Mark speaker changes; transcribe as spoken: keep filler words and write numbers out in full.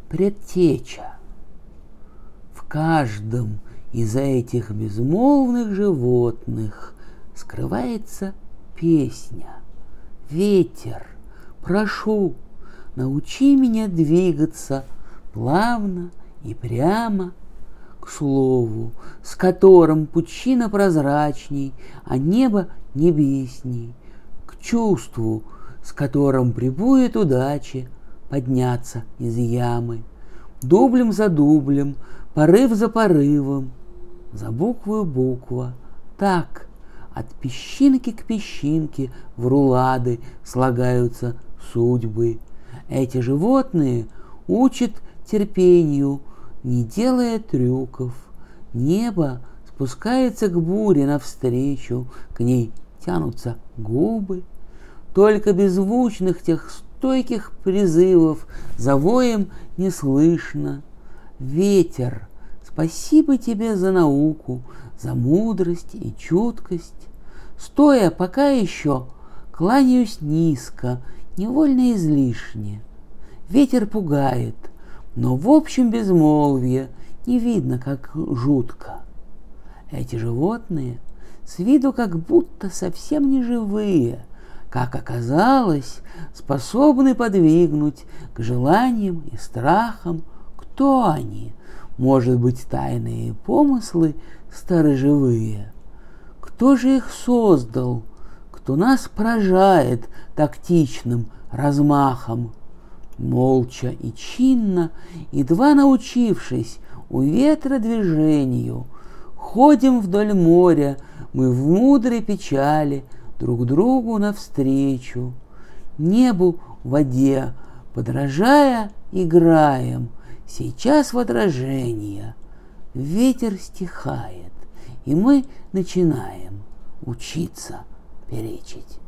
Speaker 1: предтеча. В каждом из этих безмолвных животных скрывается песня. Ветер, прошу, научи меня двигаться плавно и прямо к слову, с которым пучина прозрачней, а небо небесней, к чувству, с которым прибудет удачи подняться из ямы, дублем за дублем, порыв за порывом, за буквою буква, так от песчинки к песчинке в рулады слагаются судьбы. Эти животные учат терпению, не делая трюков. Небо спускается к буре навстречу, к ней тянутся губы. Только беззвучных тех стойких призывов за воем не слышно. Ветер, спасибо тебе за науку, за мудрость и чуткость. Стоя пока еще, кланяюсь низко, невольно излишне. Ветер пугает, но в общем безмолвье не видно, как жутко. Эти животные с виду как будто совсем не живые, как оказалось, способны подвигнуть к желаниям и страхам. Кто они? Может быть, тайные помыслы сторожевые? Кто же их создал? Кто нас поражает тактичным размахом? Молча и чинно, едва научившись у ветра движению, ходим вдоль моря мы в мудрой печали друг другу навстречу. Небу, воде, подражая, играем. Сейчас в отражение ветер стихает, и мы начинаем учиться перечить.